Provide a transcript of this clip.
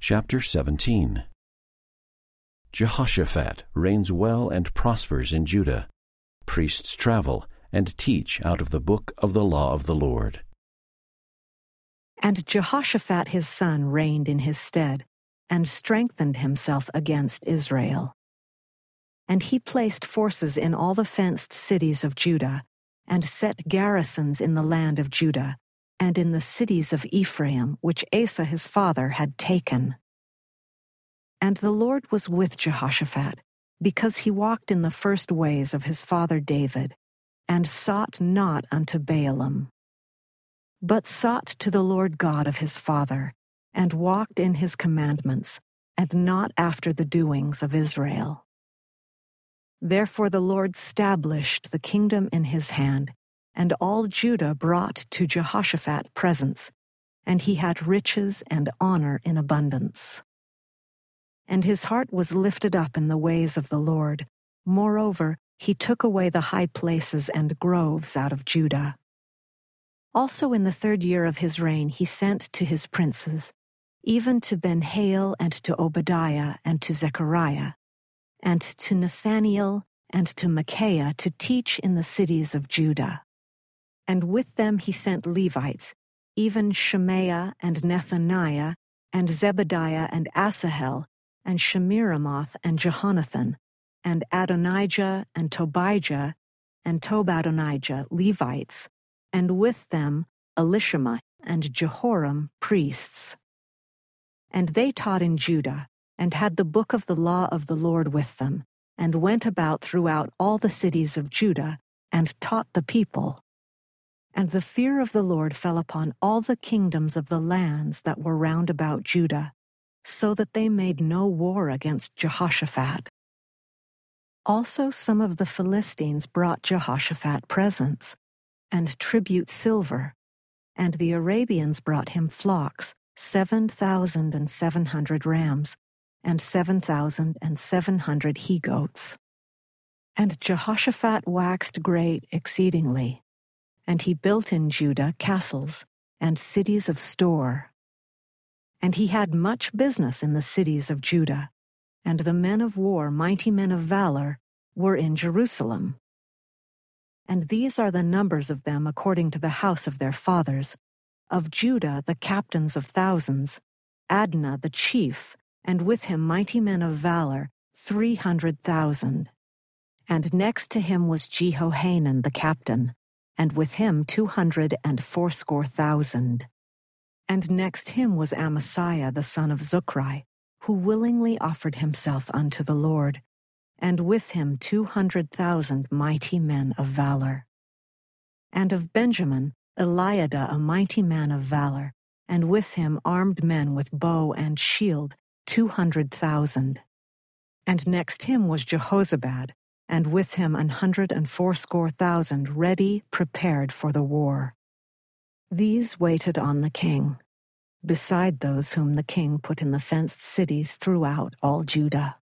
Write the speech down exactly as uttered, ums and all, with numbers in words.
Chapter seventeen. Jehoshaphat reigns well and prospers in Judah. Priests travel and teach out of the book of the law of the Lord. And Jehoshaphat his son reigned in his stead, and strengthened himself against Israel. And he placed forces in all the fenced cities of Judah, and set garrisons in the land of Judah, and in the cities of Ephraim, which Asa his father had taken. And the Lord was with Jehoshaphat, because he walked in the first ways of his father David, and sought not unto Baalim, but sought to the Lord God of his father, and walked in his commandments, and not after the doings of Israel. Therefore the Lord stablished the kingdom in his hand, and all Judah brought to Jehoshaphat presents, and he had riches and honor in abundance. And his heart was lifted up in the ways of the Lord. Moreover, he took away the high places and groves out of Judah. Also in the third year of his reign he sent to his princes, even to Ben-Hail and to Obadiah and to Zechariah, and to Nathaniel and to Micaiah to teach in the cities of Judah. And with them he sent Levites, even Shemaiah and Nethaniah, and Zebediah and Asahel, and Shemiramoth and Jehonathan, and Adonijah and Tobijah, and Tobadonijah, Levites, and with them Elishama and Jehoram, priests. And they taught in Judah, and had the book of the law of the Lord with them, and went about throughout all the cities of Judah, and taught the people. And the fear of the Lord fell upon all the kingdoms of the lands that were round about Judah, so that they made no war against Jehoshaphat. Also some of the Philistines brought Jehoshaphat presents, and tribute silver, and the Arabians brought him flocks, seven thousand and seven hundred rams, and seven thousand and seven hundred he-goats. And Jehoshaphat waxed great exceedingly, and he built in Judah castles and cities of store. And he had much business in the cities of Judah, and the men of war, mighty men of valor, were in Jerusalem. And these are the numbers of them according to the house of their fathers: of Judah the captains of thousands, Adnah the chief, and with him mighty men of valor, three hundred thousand. And next to him was Jehohanan the captain, and with him two hundred and fourscore thousand. And next him was Amasiah the son of Zucri, who willingly offered himself unto the Lord, and with him two hundred thousand mighty men of valor. And of Benjamin, Eliada a mighty man of valor, and with him armed men with bow and shield, two hundred thousand. And next him was Jehozabad, and with him an hundred and fourscore thousand ready, prepared for the war. These waited on the king, beside those whom the king put in the fenced cities throughout all Judah.